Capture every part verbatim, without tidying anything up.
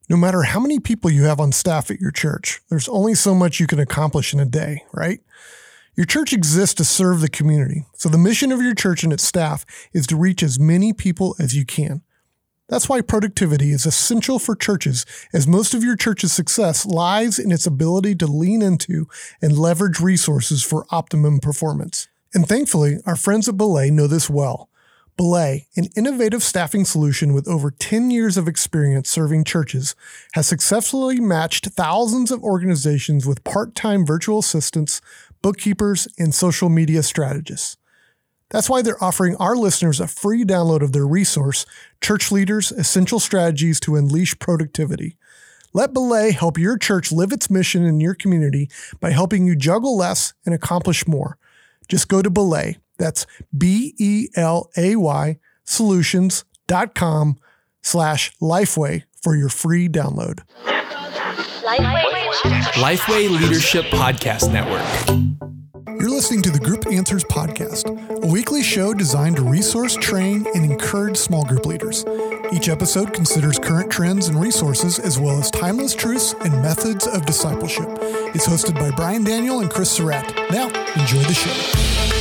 No matter how many people you have on staff at your church, there's only so much you can accomplish in a day, right? Your church exists to serve the community, so the mission of your church and its staff is to reach as many people as you can. That's why productivity is essential for churches, as most of your church's success lies in its ability to lean into and leverage resources for optimum performance. And thankfully, our friends at Belay know this well. Belay, an innovative staffing solution with over ten years of experience serving churches, has successfully matched thousands of organizations with part-time virtual assistants, bookkeepers, and social media strategists. That's why they're offering our listeners a free download of their resource, Church Leaders: Essential Strategies to Unleash Productivity. Let Belay help your church live its mission in your community by helping you juggle less and accomplish more. Just go to Belay. That's B-E-L-A-Y solutions.com slash Lifeway for your free download. Lifeway. Lifeway Leadership Podcast Network. You're listening to the Group Answers Podcast, a weekly show designed to resource, train, and encourage small group leaders. Each episode considers current trends and resources, as well as timeless truths and methods of discipleship. It's hosted by Brian Daniel and Chris Surratt. Now, enjoy the show.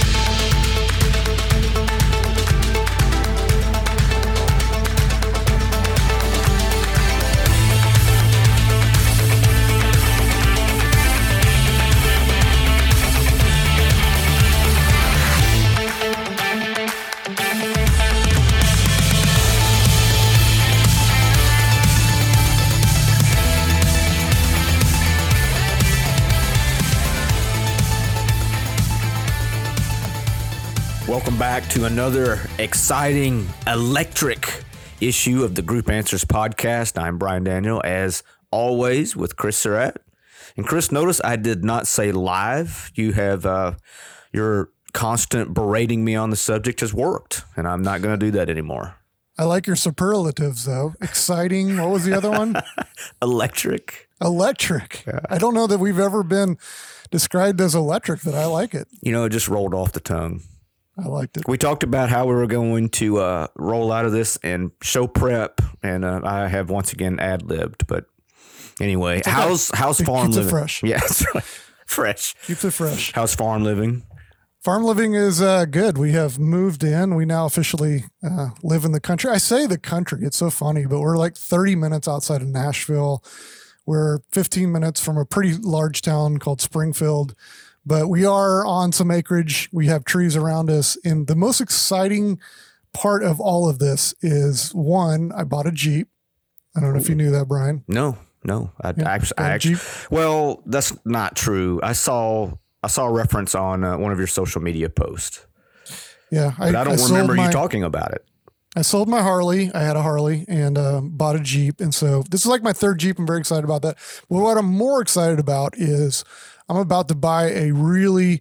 Welcome back to another exciting, electric issue of the Group Answers Podcast. I'm Brian Daniel, as always, with Chris Surratt. And Chris, notice I did not say live. You have uh, your constant berating me on the subject has worked, and I'm not going to do that anymore. I like your superlatives, though. Exciting. What was the other one? Electric. Electric. Yeah. I don't know that we've ever been described as electric, but I like it. You know, it just rolled off the tongue. I liked it. We talked about how we were going to uh, roll out of this and show prep, and uh, I have once again ad-libbed. But anyway, okay. how's how's farm Keeps living? It fresh. Yeah, fresh. Keeps it fresh. How's farm living? Farm living is uh, good. We have moved in. We now officially uh, live in the country. I say the country. It's so funny, but we're like thirty minutes outside of Nashville. We're fifteen minutes from a pretty large town called Springfield. But we are on some acreage. We have trees around us. And the most exciting part of all of this is, one, I bought a Jeep. I don't know if you knew that, Brian. No, no. I, yeah, I, I actually, well, that's not true. I saw I saw a reference on uh, one of your social media posts. Yeah. But I, I don't I remember my, you talking about it. I sold my Harley. I had a Harley and uh, bought a Jeep. And so this is like my third Jeep. I'm very excited about that. But what I'm more excited about is I'm about to buy a really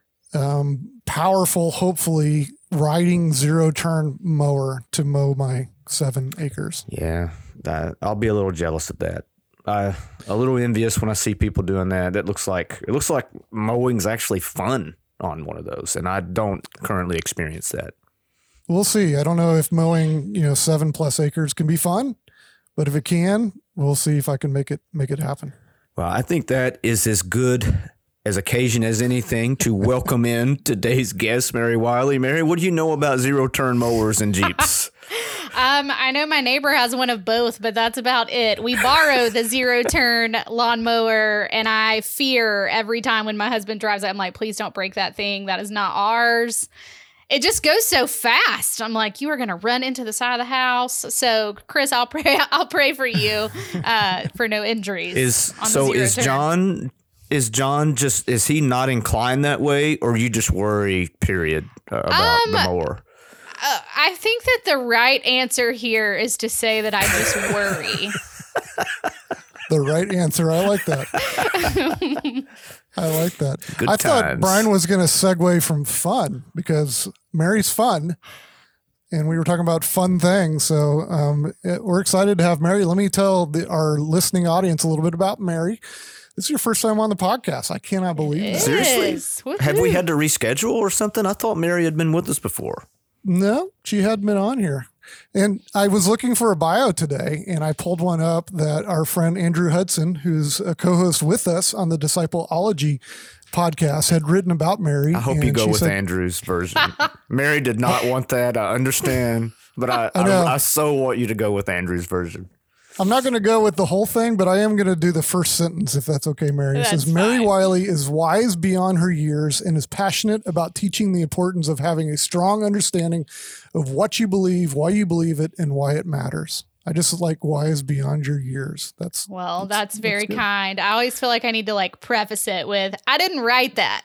um, powerful, hopefully riding zero turn mower to mow my seven acres. Yeah, that, I'll be a little jealous of that. Uh, a little envious when I see people doing that. That looks like it looks like mowing's actually fun on one of those, and I don't currently experience that. We'll see. I don't know if mowing, you know, seven plus acres can be fun, but if it can, we'll see if I can make it make it happen. Well, I think that is as good as occasion as anything to welcome in today's guest, Mary Wiley. Mary, what do you know about zero-turn mowers and Jeeps? um, I know my neighbor has one of both, but that's about it. We borrow the zero-turn lawnmower, and I fear every time when my husband drives it, I'm like, please don't break that thing. That is not ours. It just goes so fast. I'm like, you are going to run into the side of the house. So, Chris, I'll pray. I'll pray for you uh, for no injuries. Is so? Is turn. John? Is John just? Is he not inclined that way, or you just worry? Period uh, about um, the mower. Uh, I think that the right answer here is to say that I just worry. The right answer. I like that. I like that. Good I times. thought Brian was going to segue from fun because Mary's fun, and we were talking about fun things. So um, it, we're excited to have Mary. Let me tell the, our listening audience a little bit about Mary. This is your first time on the podcast. I cannot believe that. Seriously? Woo-hoo. Have we had to reschedule or something? I thought Mary had been with us before. No, she hadn't been on here. And I was looking for a bio today, and I pulled one up that our friend Andrew Hudson, who's a co-host with us on the Discipleology podcast, had written about Mary. I hope you go with said, Andrew's version. Mary did not want that. I understand, but I, I, I, I so want you to go with Andrew's version. I'm not going to go with the whole thing, but I am going to do the first sentence, if that's okay, Mary. It says, Mary Wiley is wise beyond her years and is passionate about teaching the importance of having a strong understanding of what you believe, why you believe it, and why it matters. I just like wise beyond your years. That's well, that's, that's very that's kind. I always feel like I need to like preface it with, I didn't write that.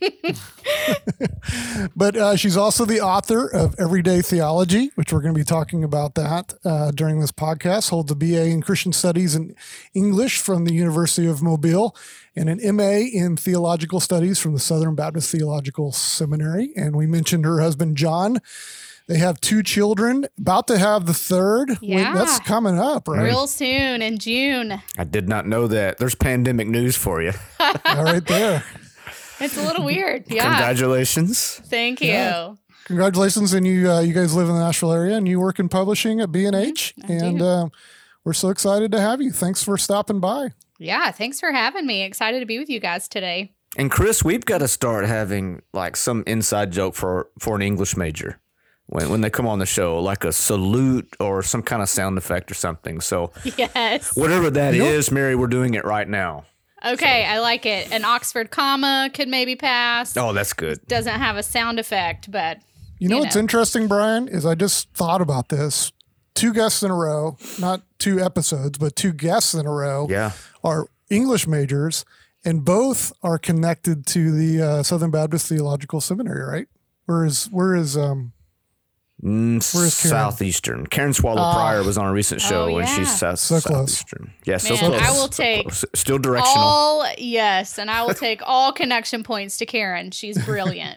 But uh, she's also the author of Everyday Theology, which we're going to be talking about that uh, during this podcast. Holds a B A in Christian Studies and English from the University of Mobile and an M A in Theological Studies from the Southern Baptist Theological Seminary. And we mentioned her husband, John. They have two children, about to have the third. Yeah. Wait, that's coming up, right? Real soon in June. I did not know that. There's pandemic news for you. All right there. It's a little weird. Yeah. Congratulations. Thank you. Yeah. Congratulations. And you uh, you guys live in the Nashville area and you work in publishing at B and H. Mm-hmm, and uh, we're so excited to have you. Thanks for stopping by. Yeah. Thanks for having me. Excited to be with you guys today. And Chris, we've got to start having like some inside joke for, for an English major. When when they come on the show, like a salute or some kind of sound effect or something. So yes, whatever that you is, Mary, we're doing it right now. Okay, so. I like it. An Oxford comma could maybe pass. Oh, that's good. Doesn't have a sound effect, but you know you what's know. interesting, Brian, is I just thought about this. Two guests in a row, not two episodes, but two guests in a row yeah. are English majors, and both are connected to the uh, Southern Baptist Theological Seminary, right? Where is where is um Mm, Where's Karen? Southeastern. Karen Swallow Uh, Pryor was on a recent show, oh, and yeah. she's south, So close. Southeastern. Yeah, so Man, close. I will So take close. Still directional. all yes, and I will take all connection points to Karen. She's brilliant.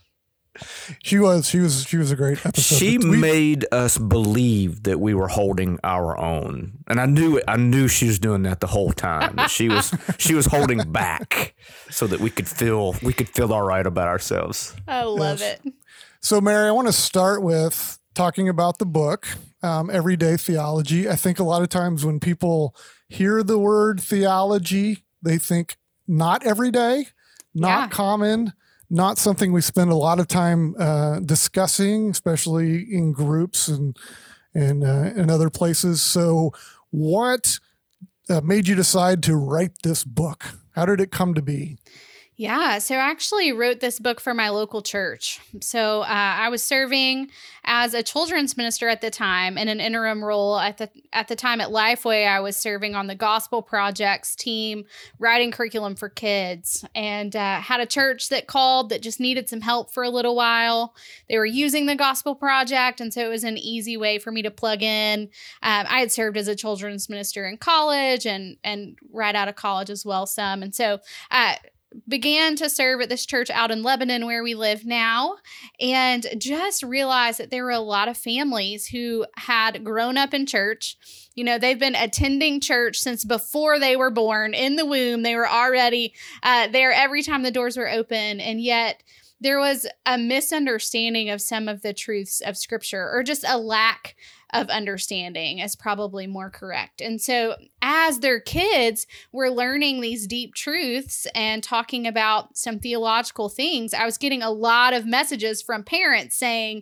she was she was she was a great episode. She We- made us believe that we were holding our own, and I knew it. I knew she was doing that the whole time. That she was she was holding back so that we could feel we could feel all right about ourselves. I love Yes. it. So, Mary, I want to start with talking about the book, um, Everyday Theology. I think a lot of times when people hear the word theology, they think not everyday, not Yeah. common, not something we spend a lot of time uh, discussing, especially in groups and and uh, in other places. So, what uh, made you decide to write this book? How did it come to be? Yeah, so I actually wrote this book for my local church. So uh, I was serving as a children's minister at the time in an interim role. At the at the time at Lifeway, I was serving on the Gospel Projects team, writing curriculum for kids, and uh, had a church that called that just needed some help for a little while. They were using the Gospel Project, and so it was an easy way for me to plug in. Um, I had served as a children's minister in college and and right out of college as well some, and so uh, began to serve at this church out in Lebanon where we live now, and just realized that there were a lot of families who had grown up in church. You know, they've been attending church since before they were born. In the womb, they were already uh, there every time the doors were open, and yet there was a misunderstanding of some of the truths of Scripture, or just a lack of understanding is probably more correct. And so as their kids were learning these deep truths and talking about some theological things, I was getting a lot of messages from parents saying,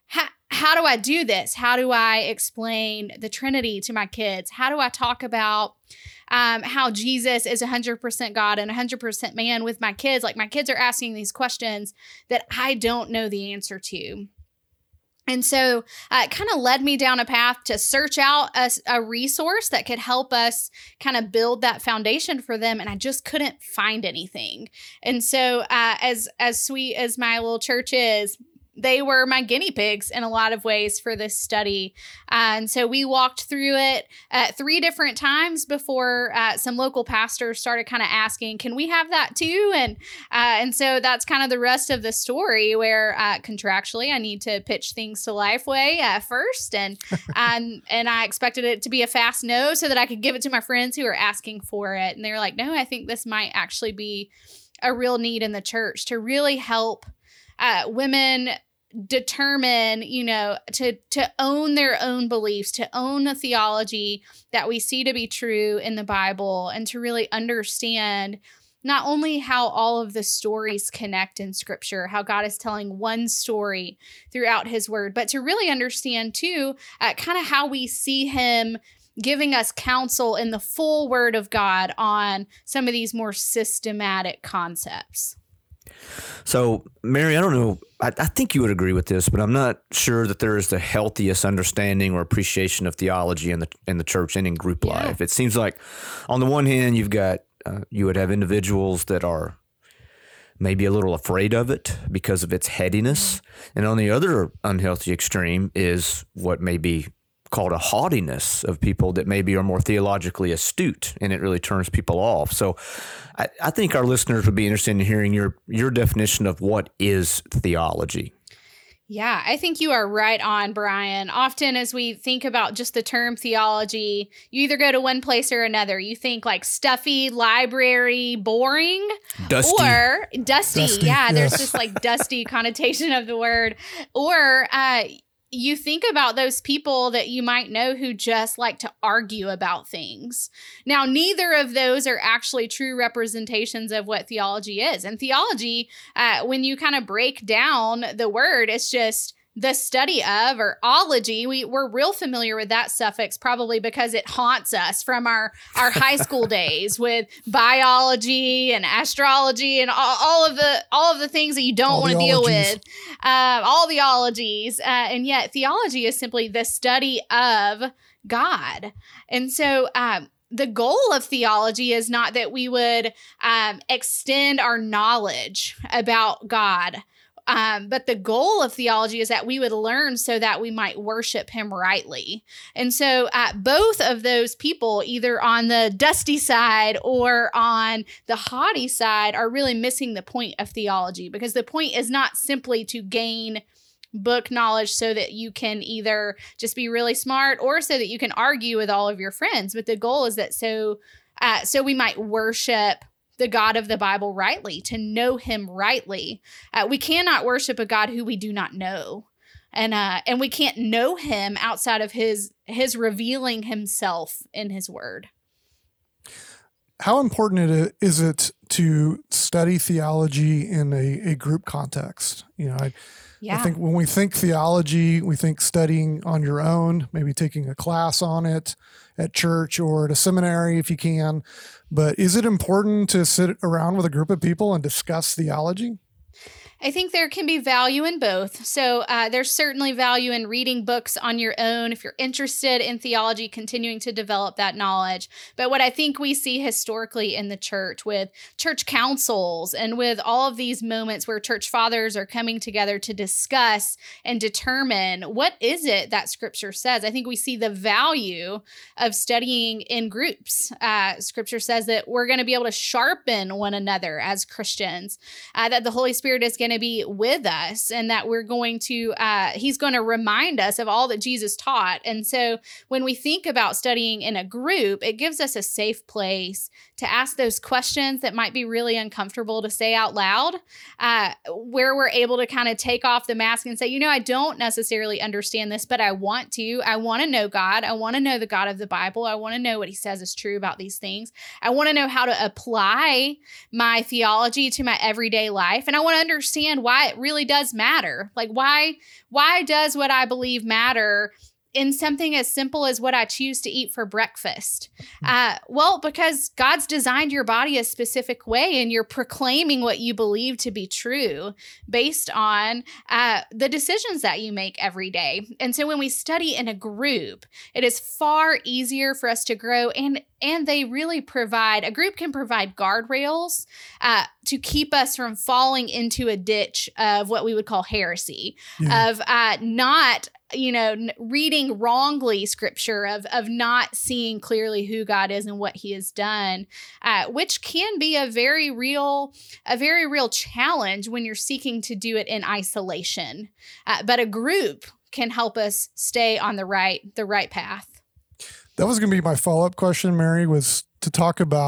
how do I do this? How do I explain the Trinity to my kids? How do I talk about um, how Jesus is one hundred percent God and one hundred percent man with my kids? Like, my kids are asking these questions that I don't know the answer to. And so uh, it kind of led me down a path to search out a, a resource that could help us kind of build that foundation for them. And I just couldn't find anything. And so uh, as as sweet as my little church is, they were my guinea pigs in a lot of ways for this study. Uh, and so we walked through it uh, three different times before uh, some local pastors started kind of asking, can we have that too? And uh, and so that's kind of the rest of the story, where uh, contractually I need to pitch things to Lifeway uh, first. And, um, and I expected it to be a fast no so that I could give it to my friends who are asking for it. And they were like, no, I think this might actually be a real need in the church to really help uh, women determine, you know, to to own their own beliefs, to own the theology that we see to be true in the Bible, and to really understand not only how all of the stories connect in Scripture, how God is telling one story throughout his word, but to really understand too, uh, kind of how we see him giving us counsel in the full word of God on some of these more systematic concepts. So, Mary, I don't know, I, I think you would agree with this, but I'm not sure that there is the healthiest understanding or appreciation of theology in the in the church and in group Yeah. life. It seems like on the one hand, you've got, uh, you would have individuals that are maybe a little afraid of it because of its headiness. And on the other unhealthy extreme is what may be called a haughtiness of people that maybe are more theologically astute, and it really turns people off. So I, I think our listeners would be interested in hearing your your definition of what is theology. Yeah, I think you are right on, Brian. Often as we think about just the term theology, you either go to one place or another. You think like stuffy, library, boring, Dusty. or dusty. Dusty, yeah, there's yes. this like dusty connotation of the word. Or uh, you think about those people that you might know who just like to argue about things. Now, neither of those are actually true representations of what theology is. And theology, uh, when you kind of break down the word, it's just the study of, or ology. We, we're real familiar with that suffix probably because it haunts us from our, our high school days with biology and astrology and all, all of the all of the things that you don't All want to the deal ologies. with. Uh, all the ologies. Uh, and yet theology is simply the study of God. And so um, the goal of theology is not that we would um, extend our knowledge about God. Um, but the goal of theology is that we would learn so that we might worship him rightly. And so uh, both of those people, either on the dusty side or on the haughty side, are really missing the point of theology, because the point is not simply to gain book knowledge so that you can either just be really smart or so that you can argue with all of your friends. But the goal is that so uh, so we might worship the God of the Bible rightly, to know him rightly. Uh, we cannot worship a God who we do not know. And uh, and we can't know him outside of his his revealing himself in his word. How important it is it to study theology in a, a group context? You know, I, Yeah. I think when we think theology, we think studying on your own, maybe taking a class on it at church or at a seminary if you can. But is it important to sit around with a group of people and discuss theology? I think there can be value in both. So uh, there's certainly value in reading books on your own if you're interested in theology, continuing to develop that knowledge. But what I think we see historically in the church with church councils and with all of these moments where church fathers are coming together to discuss and determine what is it that Scripture says. I think we see the value of studying in groups. Uh, scripture says that we're going to be able to sharpen one another as Christians, uh, that the Holy Spirit is going to be with us, and that we're going to, uh, he's going to remind us of all that Jesus taught. And so when we think about studying in a group, it gives us a safe place to ask those questions that might be really uncomfortable to say out loud, uh, where we're able to kind of take off the mask and say, you know, I don't necessarily understand this, but I want to. I want to know God. I want to know the God of the Bible. I want to know what he says is true about these things. I want to know how to apply my theology to my everyday life. And I want to understand why it really does matter. Like why, why does what I believe matter in something as simple as what I choose to eat for breakfast? Uh, well, because God's designed your body a specific way, and you're proclaiming what you believe to be true based on uh, the decisions that you make every day. And so when we study in a group, it is far easier for us to grow, and and they really provide, a group can provide guardrails uh, to keep us from falling into a ditch of what we would call heresy, Yeah. of uh, not you know, n- reading wrongly scripture, of of not seeing clearly who God is and what he has done, uh, which can be a very real, a very real challenge when you're seeking to do it in isolation. Uh, but a group can help us stay on the right, the right path. That was going to be my follow-up question, Mary, was to talk about,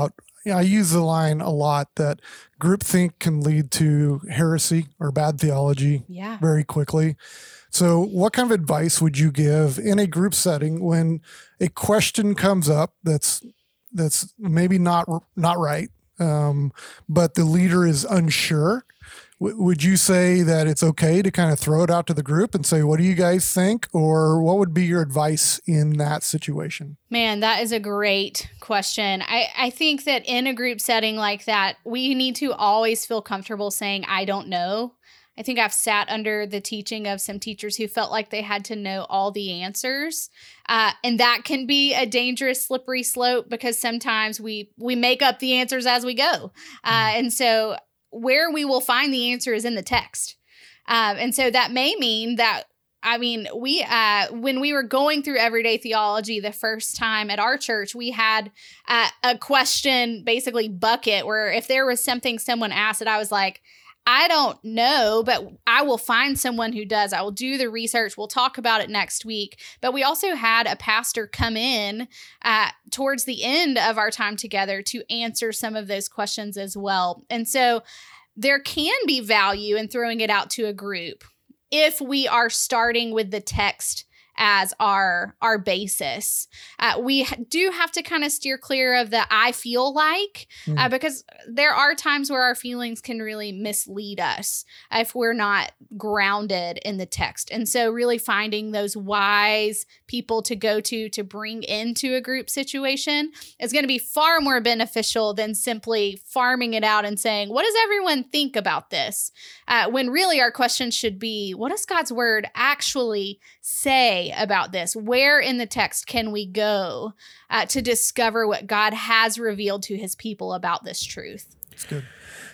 I use the line a lot that groupthink can lead to heresy or bad theology yeah. very quickly. So what kind of advice would you give in a group setting when a question comes up that's that's maybe not not right, um, but the leader is unsure? W- would you say that it's okay to kind of throw it out to the group and say, what do you guys think? Or what would be your advice in that situation? Man, that is a great question. I, I think that in a group setting like that, we need to always feel comfortable saying, I don't know. I think I've sat under the teaching of some teachers who felt like they had to know all the answers. Uh, and that can be a dangerous, slippery slope because sometimes we we make up the answers as we go. Uh, and so where we will find the answer is in the text. Um, and so that may mean that, I mean, we uh, when we were going through everyday theology the first time at our church, we had uh, a question, basically bucket, where if there was something someone asked that I was like, I don't know, but I will find someone who does. I will do the research. We'll talk about it next week. But we also had a pastor come in uh, towards the end of our time together to answer some of those questions as well. And so there can be value in throwing it out to a group if we are starting with the text as our our basis. Uh, we do have to kind of steer clear of the I feel like, mm. uh, because there are times where our feelings can really mislead us if we're not grounded in the text. And so really finding those wise people to go to to bring into a group situation is going to be far more beneficial than simply farming it out and saying, what does everyone think about this? Uh, when really our question should be, what does God's word actually say about this? Where in the text can we go uh, to discover what God has revealed to his people about this truth? That's good.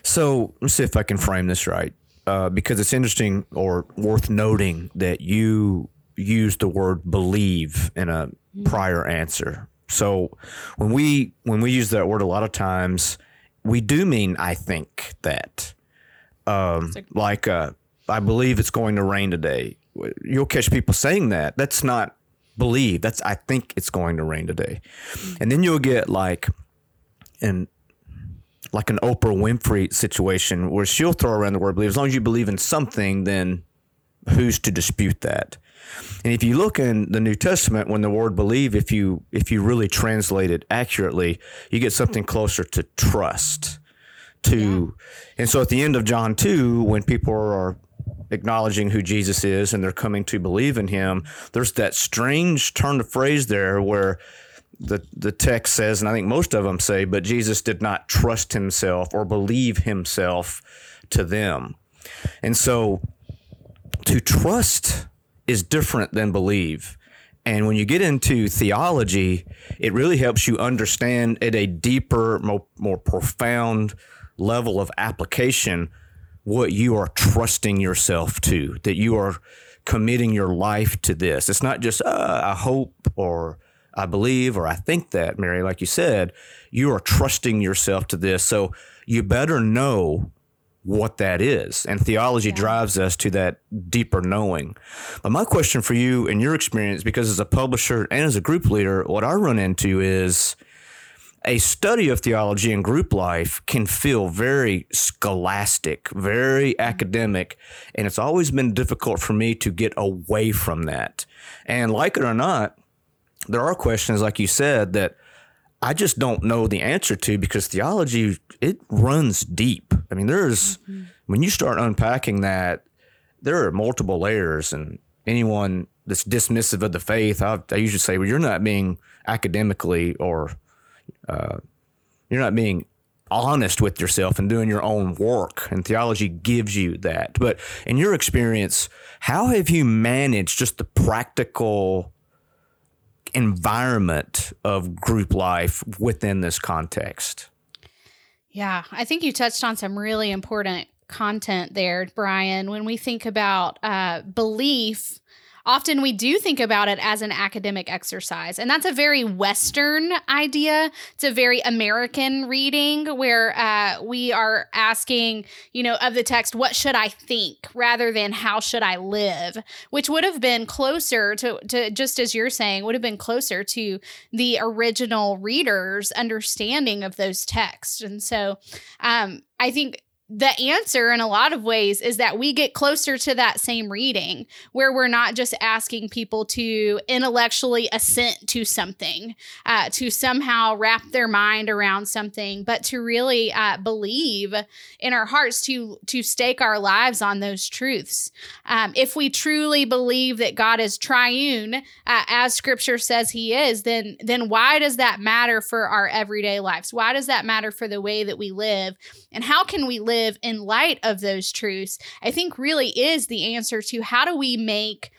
So let's see if I can frame this right, uh, because it's interesting or worth noting that you used the word believe in a mm-hmm. prior answer. So when we when we use that word, a lot of times we do mean I think that, um, like uh, I believe it's going to rain today. You'll catch people saying that. That's not believe. That's I think it's going to rain today. And then you'll get like an like an Oprah Winfrey situation where she'll throw around the word believe. As long as you believe in something, then who's to dispute that? And if you look in the New Testament, when the word believe, if you if you really translate it accurately, you get something closer to trust. To yeah. And so at the end of John two, when people are acknowledging who Jesus is and they're coming to believe in him, there's that strange turn of phrase there where the the text says, and I think most of them say, but Jesus did not trust himself or believe himself to them. And so to trust is different than believe. And when you get into theology, it really helps you understand at a deeper, more, more profound level of application what you are trusting yourself to, that you are committing your life to this. It's not just, uh, I hope, or I believe, or I think that, Mary, like you said, you are trusting yourself to this. So you better know what that is. And theology yeah. drives us to that deeper knowing. But my question for you in your experience, because as a publisher and as a group leader, what I run into is a study of theology in group life can feel very scholastic, very academic, and it's always been difficult for me to get away from that. And like it or not, there are questions, like you said, that I just don't know the answer to because theology, it runs deep. I mean, there's, mm-hmm. when you start unpacking that, there are multiple layers, and anyone that's dismissive of the faith, I, I usually say, well, you're not being academically or Uh, you're not being honest with yourself and doing your own work, and theology gives you that. But in your experience, how have you managed just the practical environment of group life within this context? Yeah, I think you touched on some really important content there, Brian. When we think about uh, belief, often we do think about it as an academic exercise. And that's a very Western idea. It's a very American reading where uh, we are asking, you know, of the text, what should I think rather than how should I live, which would have been closer to, to just as you're saying, would have been closer to the original reader's understanding of those texts. And so um, I think the answer in a lot of ways is that we get closer to that same reading where we're not just asking people to intellectually assent to something, uh, to somehow wrap their mind around something, but to really uh, believe in our hearts, to, to stake our lives on those truths. Um, if we truly believe that God is triune, uh, as Scripture says he is, then, then why does that matter for our everyday lives? Why does that matter for the way that we live? And how can we live in light of those truths? I think really is the answer to how do we make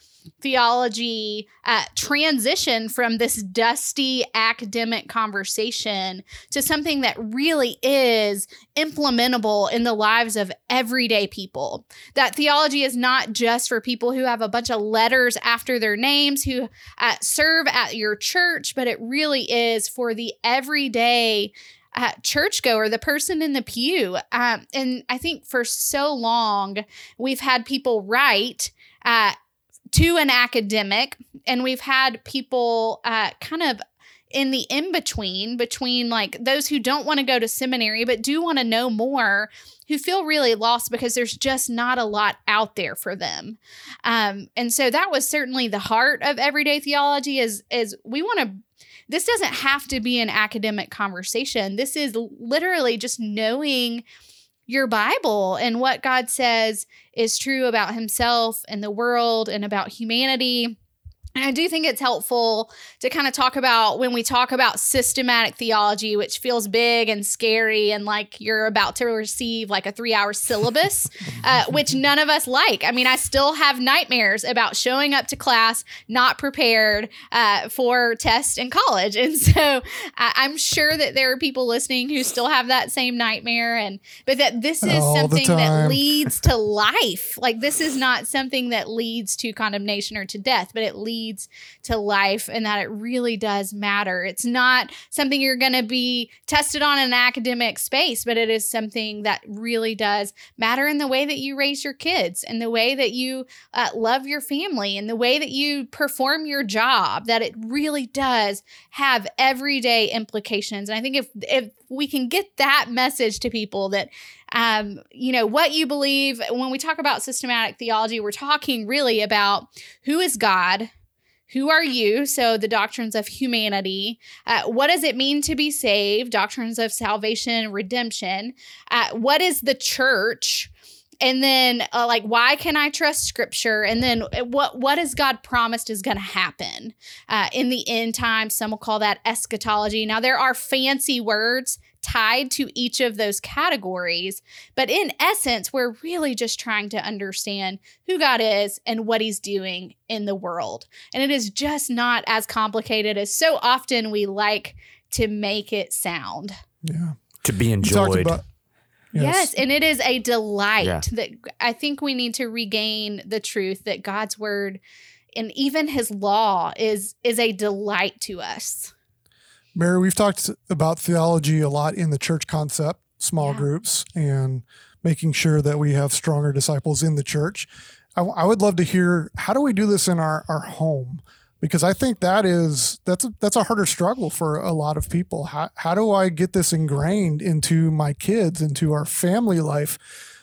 theology uh, transition from this dusty academic conversation to something that really is implementable in the lives of everyday people. That theology is not just for people who have a bunch of letters after their names, who uh, serve at your church, but it really is for the everyday Uh, churchgoer, the person in the pew. Um, and I think for so long, we've had people write uh, to an academic, and we've had people uh, kind of in the in-between, between like those who don't want to go to seminary, but do want to know more, who feel really lost because there's just not a lot out there for them. Um, and so that was certainly the heart of everyday theology is, is we want to This doesn't have to be an academic conversation. This is literally just knowing your Bible and what God says is true about himself and the world and about humanity. And I do think it's helpful to kind of talk about when we talk about systematic theology, which feels big and scary and like you're about to receive like a three hour syllabus, uh, which none of us like. I mean, I still have nightmares about showing up to class not prepared uh, for tests in college. And so I- I'm sure that there are people listening who still have that same nightmare. And but that this is All the something that time. leads to life. Like this is not something that leads to condemnation or to death, but it leads to life, and that it really does matter. It's not something you're going to be tested on in an academic space, but it is something that really does matter in the way that you raise your kids, and the way that you uh, love your family, and the way that you perform your job, that it really does have everyday implications. And I think if if we can get that message to people that Um, you know, what you believe, when we talk about systematic theology, we're talking really about who is God, who are you? So the doctrines of humanity. Uh, what does it mean to be saved? Doctrines of salvation, redemption. Uh, what is the church? And then uh, like, why can I trust Scripture? And then what what has God promised is going to happen uh, in the end time? Some will call that eschatology. Now, there are fancy words tied to each of those categories, but in essence, we're really just trying to understand who God is and what he's doing in the world. And it is just not as complicated as so often we like to make it sound. Yeah. To be You talked enjoyed. about- Yes. And it is a delight Yeah. that I think we need to regain the truth that God's word and even his law is, is a delight to us. Mary, we've talked about theology a lot in the church concept, small Yeah. groups, and making sure that we have stronger disciples in the church. I, I would love to hear, how do we do this in our, our home? Because I think that is, that's a, that's a harder struggle for a lot of people. How, how do I get this ingrained into my kids, into our family life,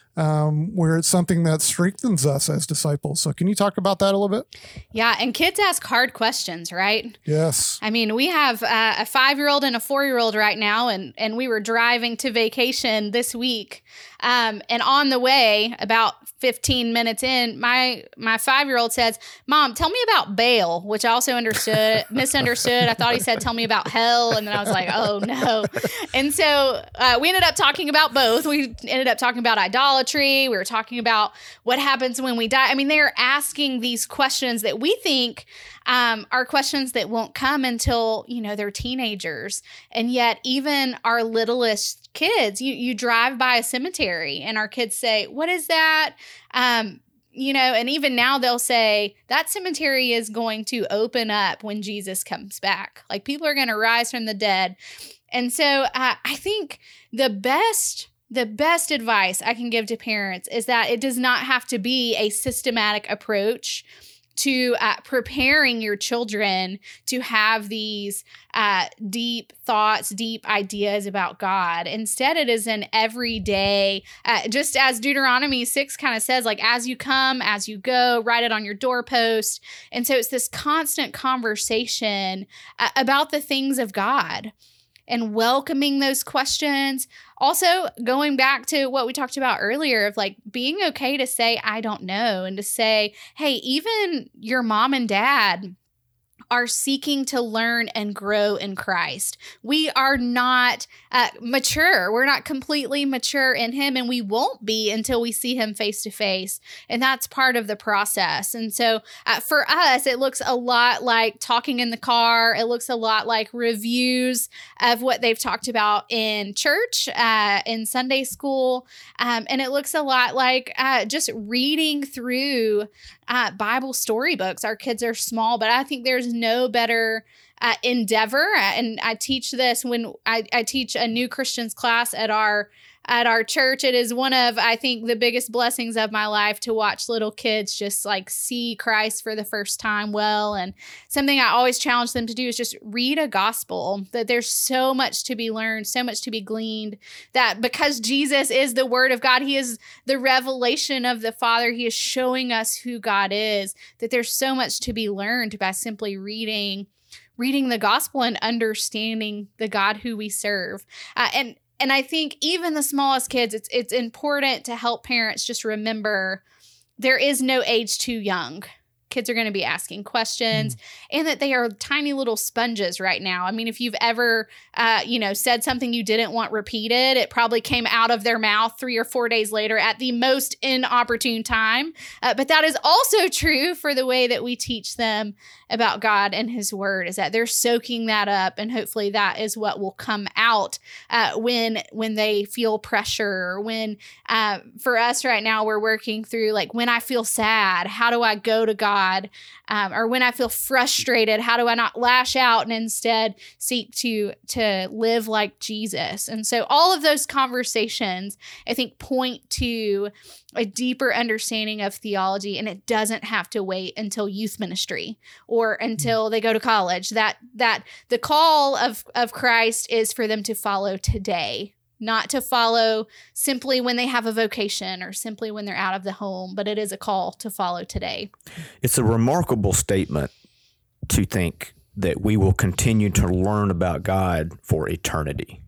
um, where it's something that strengthens us as disciples? So can you talk about that a little bit? Yeah. And kids ask hard questions, right? Yes. I mean, we have uh, a five-year-old and a four-year-old right now, and, and we were driving to vacation this week. Um, and on the way, about fifteen minutes in, my my five-year-old says, "Mom, tell me about Baal," which I also understood, misunderstood. I thought he said, "Tell me about hell." And then I was like, oh, no. And so uh, we ended up talking about both. We ended up talking about idolatry. We were talking about what happens when we die. I mean, they're asking these questions that we think um, are questions that won't come until, you know, they're teenagers. And yet even our littlest kids, you, you drive by a cemetery and our kids say, "What is that?" Um, you know, and even now they'll say that cemetery is going to open up when Jesus comes back. Like people are going to rise from the dead. And so uh, I think the best The best advice I can give to parents is that it does not have to be a systematic approach to uh, preparing your children to have these uh, deep thoughts, deep ideas about God. Instead, it is an everyday, uh, just as Deuteronomy six kind of says, like, as you come, as you go, write it on your doorpost. And so it's this constant conversation uh, about the things of God and welcoming those questions. Also, going back to what we talked about earlier of like being okay to say, I don't know, and to say, hey, even your mom and dad are seeking to learn and grow in Christ. We are not uh, mature. We're not completely mature in him, and we won't be until we see him face to face. And that's part of the process. And so uh, for us, it looks a lot like talking in the car. It looks a lot like reviews of what they've talked about in church, uh, in Sunday school. Um, and it looks a lot like uh, just reading through Uh, Bible storybooks. Our kids are small, but I think there's no better uh, endeavor. And I teach this when I, I teach a new Christians class at our at our church. It is one of, I think, the biggest blessings of my life to watch little kids just like see Christ for the first time well. And something I always challenge them to do is just read a gospel, that there's so much to be learned, so much to be gleaned, that because Jesus is the word of God, he is the revelation of the Father, he is showing us who God is, that there's so much to be learned by simply reading reading the gospel and understanding the God who we serve. Uh, and And I think even the smallest kids, it's it's important to help parents just remember there is no age too young. Kids are going to be asking questions, mm. and that they are tiny little sponges right now. I mean, if you've ever, uh, you know, said something you didn't want repeated, it probably came out of their mouth three or four days later at the most inopportune time. Uh, but that is also true for the way that we teach them about God and his word, is that they're soaking that up. And hopefully that is what will come out uh, when, when they feel pressure, or when, uh, for us right now, we're working through like, when I feel sad, how do I go to God? God, um, or when I feel frustrated, how do I not lash out and instead seek to to live like Jesus? And so all of those conversations, I think, point to a deeper understanding of theology, and it doesn't have to wait until youth ministry or until they go to college. That that the call of of Christ is for them to follow today. Not to follow simply when they have a vocation or simply when they're out of the home, but it is a call to follow today. It's a remarkable statement to think that we will continue to learn about God for eternity.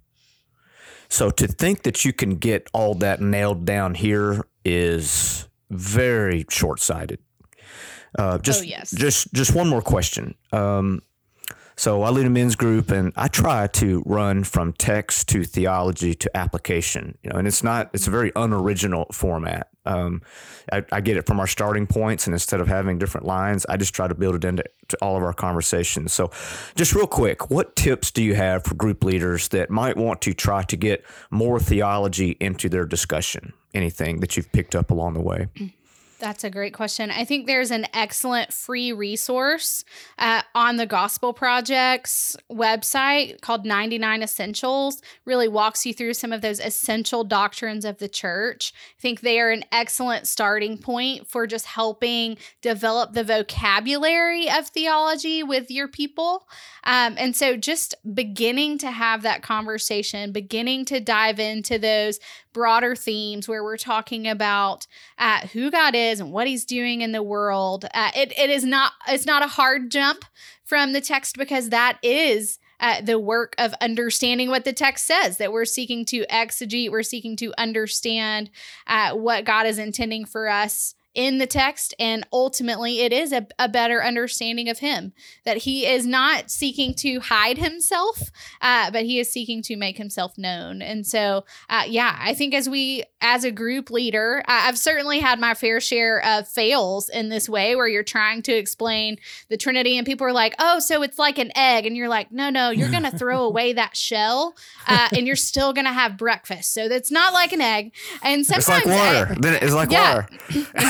So to think that you can get all that nailed down here is very short-sighted. Uh, just, oh, yes. just, just one more question. Um, So I lead a men's group, and I try to run from text to theology to application. You know, and it's not, it's a very unoriginal format. Um, I, I get it from our starting points, and instead of having different lines, I just try to build it into to all of our conversations. So just real quick, what tips do you have for group leaders that might want to try to get more theology into their discussion? Anything that you've picked up along the way? That's a great question. I think there's an excellent free resource uh, on the Gospel Project's website called ninety-nine Essentials. Really walks you through some of those essential doctrines of the church. I think they are an excellent starting point for just helping develop the vocabulary of theology with your people. Um, and so just beginning to have that conversation, beginning to dive into those broader themes where we're talking about uh, who God is and what he's doing in the world. Uh, it, it is not, it's not a hard jump from the text, because that is uh, the work of understanding what the text says, that we're seeking to exegete, we're seeking to understand uh, what God is intending for us in the text, and ultimately it is a, a better understanding of him, that he is not seeking to hide himself, uh, but he is seeking to make himself known. And so, uh, yeah, I think as we, as a group leader, I've certainly had my fair share of fails in this way, where you're trying to explain the Trinity and people are like, oh, so it's like an egg. And you're like, no, no, you're going to throw away that shell uh, and you're still going to have breakfast. So that's not like an egg. And sometimes it's like water. I, then it's like yeah. water. And you're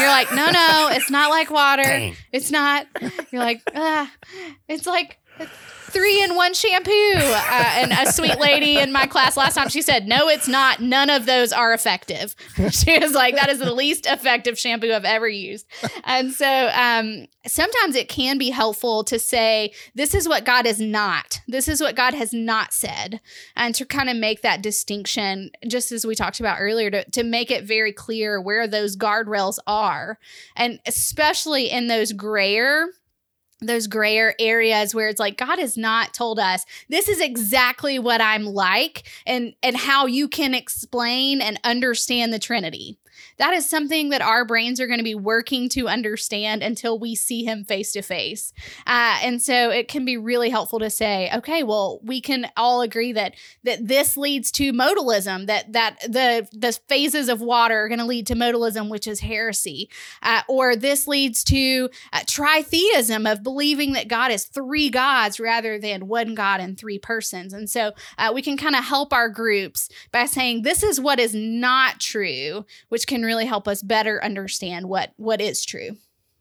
they're like, no, no, it's not like water. Dang. It's not. You're like, ah, it's like three in one shampoo. Uh, and a sweet lady in my class last time, she said, no, it's not. None of those are effective. She was like, that is the least effective shampoo I've ever used. And so um, sometimes it can be helpful to say, this is what God is not. This is what God has not said. And to kind of make that distinction, just as we talked about earlier, to, to make it very clear where those guardrails are. And especially in those grayer those grayer areas where it's like, God has not told us, this is exactly what I'm like, and, and how you can explain and understand the Trinity. That is something that our brains are going to be working to understand until we see him face to face. Uh, and so it can be really helpful to say, okay, well, we can all agree that that this leads to modalism, that that the, the phases of water are going to lead to modalism, which is heresy. Uh, or this leads to uh, tritheism, of believing that God is three gods rather than one God and three persons. And so uh, we can kind of help our groups by saying, this is what is not true, which can really help us better understand what what is true.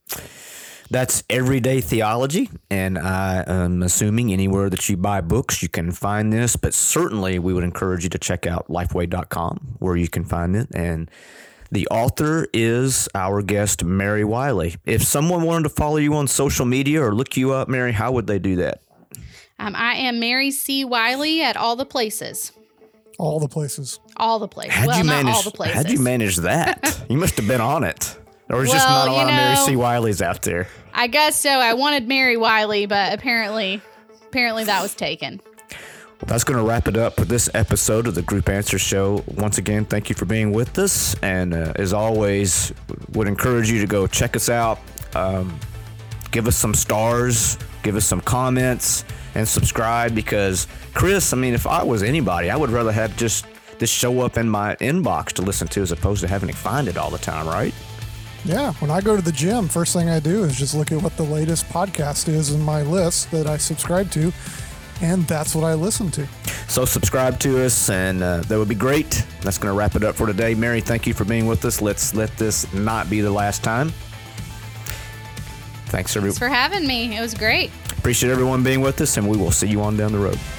That's Everyday Theology, and I am assuming anywhere that you buy books you can find this, but certainly we would encourage you to check out lifeway dot com where you can find it. And the author is our guest, Mary Wiley. If someone wanted to follow you on social media or look you up, Mary, how would they do that? Um, I am Mary C. Wiley at all the places. All the places. All the places. How'd well, you not manage, all the places. How'd you manage that? You must have been on it. Or there's just Well, not a lot you of Mary know, C. Wileys out there. I guess so. I wanted Mary Wiley, but apparently, apparently that was taken. Well, that's going to wrap it up for this episode of the Group Answer Show. Once again, thank you for being with us. And uh, as always, would encourage you to go check us out. Um, give us some stars. Give us some comments. And subscribe, because, Chris, I mean, if I was anybody, I would rather have just this show up in my inbox to listen to as opposed to having to find it all the time, right? Yeah, when I go to the gym, first thing I do is just look at what the latest podcast is in my list that I subscribe to, and that's what I listen to. So subscribe to us, and uh, that would be great. That's going to wrap it up for today. Mary, thank you for being with us. Let's let this not be the last time. Thanks, everyone. Thanks for having me. It was great. Appreciate everyone being with us, and we will see you on down the road.